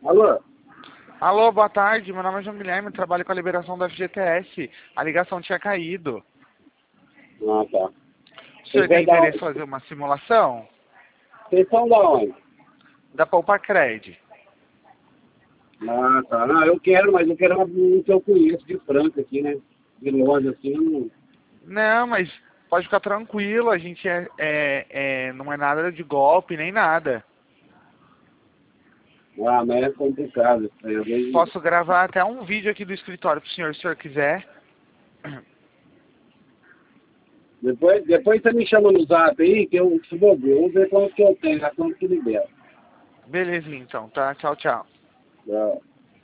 Alô? Alô, boa tarde. Meu nome é João Guilherme, eu trabalho com a liberação do FGTS. A ligação tinha caído. Ah, tá. O senhor Vocês tem vêm da interesse em onde? fazer uma simulação? Vocês são da onde? Da Poupa-Cred. Ah, tá. Não, eu quero, mas eu quero um que eu conheço de Franca aqui, né? De longe, assim, eu não... Não, mas pode ficar tranquilo, a gente não é nada de golpe, nem nada. Ah, mas é complicado. Às vezes... Posso gravar até um vídeo aqui do escritório pro senhor, se o senhor quiser. Depois você me chama no zap aí, que eu te vou ver. Vamos ver quanto que eu tenho, quanto que libera. Beleza, então, tá? Tchau, tchau. Tá.